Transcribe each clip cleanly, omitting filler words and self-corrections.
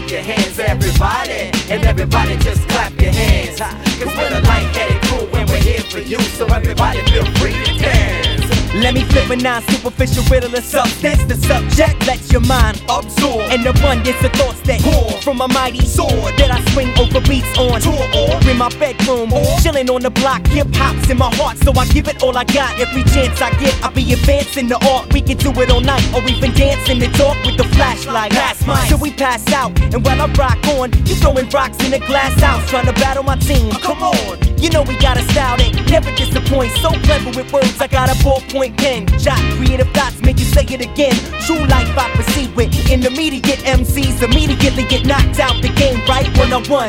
clap your hands, everybody. And everybody just clap your hands. Cause we're the light-headed crew and we're here for you. So everybody feel free to dance. Let me flip a non-superficial riddle of substance. The subject lets your mind absorb an abundance of thoughts that pour from a mighty sword that I swing over beats on tour or in my bedroom, or chilling on the block. Hip-hop's in my heart, so I give it all I got. Every chance I get, I'll be advancing the art. We can do it all night, or even dancing and talk with the flashlight. Till we pass out, and while I rock on, you throwing rocks in a glass house, trying to battle my team. come on. You know we got a style that never disappoints. So clever with words, I got a ballpoint pen. Jot creative thoughts, make you say it again. True life I proceed with. Intermediate MCs immediately get knocked out the game right one-on-one.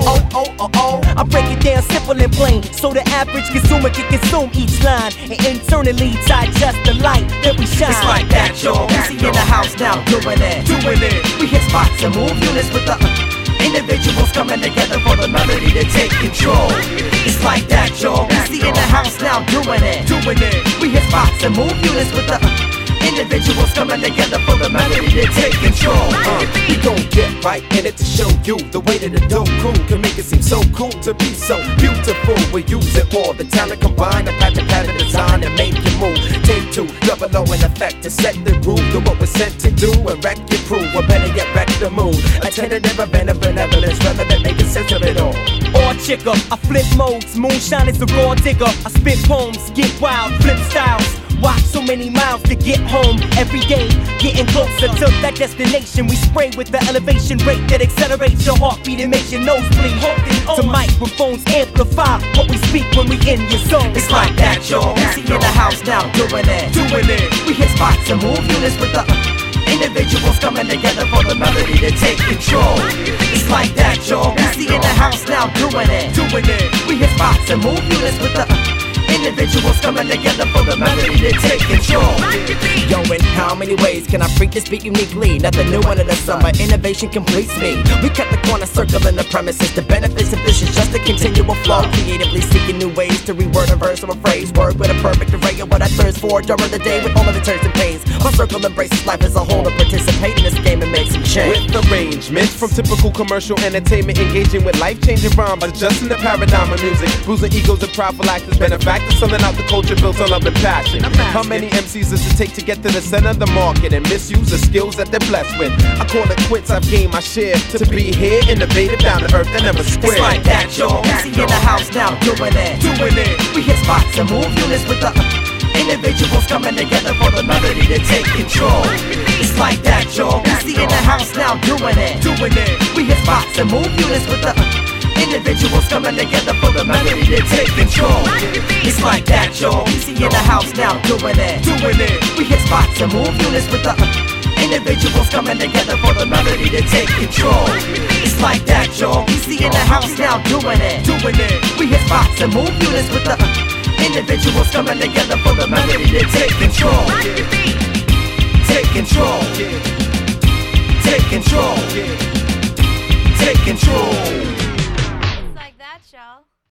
I break it down simple and plain, so the average consumer can consume each line and internally digest the light that we shine. It's like that, y'all. Easy in the house now, doing it. We hit spots and move units with the individuals coming together for the melody to take control. It's like that, y'all. Easy in the house now, doing it. We hit spots and move units with the individuals coming together for the melody to take control. We gon' get right in it to show you the way that the dope crew can make it seem so cool to be so beautiful. We use it all, the talent combined, the pattern design and make you move. Take two, double O in effect to set the groove to what we're sent to do and wreck your crew, or better yet wreck the mood. A tentative event of benevolence, relevant, making sense of it all. Or chicker, I flip modes, moonshine is the raw digger. I spit poems, get wild, flip styles. Walk so many miles to get home every day, getting closer to that destination. We spray with the elevation rate that accelerates your heartbeat and makes your nose bleed. To microphones amplify what we speak when we in your zone. It's like that, y'all. Easy in the house now, doing it. We hit spots and move units with the individuals coming together for the melody to take control. It's like that, y'all. Easy in the house now, doing it. We hit spots and move units with the individuals coming together for the melody to take control. Yo, in how many ways can I freak this beat uniquely? Nothing new under the summer, innovation completes me. We cut the corner circle in the premises. The benefits of this is just a continual flow. Creatively seeking new ways to reword a verse or a phrase. Work with a perfect array of what I thirst for during the day with all of the turns and pains. My circle embraces life as a whole to participate in this game and make some change. With arrangements from typical commercial entertainment, engaging with life-changing rhymes, adjusting the paradigm of music, bruising egos and prophylaxis, benefactors, selling out the culture built on love and passion. How many MCs does it take to get to the center of the market and misuse the skills that they're blessed with? I call it quits, I've gained my share to be here, innovative, down to earth, and never square. It's like that, y'all. Easy in the house now, doing it. We hit spots and move units with the individuals coming together for the melody to take control. It's like that, y'all. Easy in the house now, doing it. We hit spots and move units with the individuals coming together for the melody to take control. It's like that, y'all. Easy in the house now, doing it. We hit spots and move units with the individuals coming together for the melody to take control. It's like that, y'all. Easy in the house now, doing it. We hit spots and move units with the individuals coming together for the melody to take control.